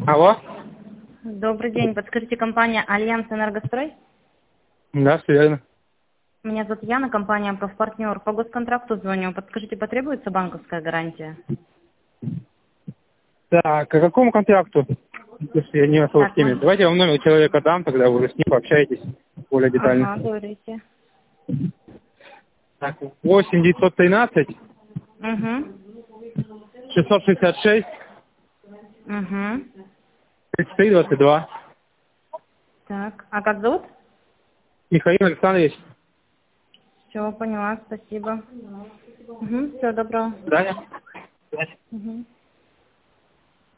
Алло? Добрый день. Подскажите, компания «Альянс Энергострой»? Да, все верно. Меня зовут Яна, компания «Профпартнер». По госконтракту звоню. Подскажите, потребуется банковская гарантия? Так, а какому контракту? Если я не особо в Так, теме. Давайте я вам номер человека дам, тогда вы уже с ним пообщаетесь более детально. Ага, говорите. Так, 8 913 Угу. 666 Угу. 33 22. Так, а как зовут? Михаил Александрович. Все, поняла, спасибо. Угу, всего доброго. Даня. Угу.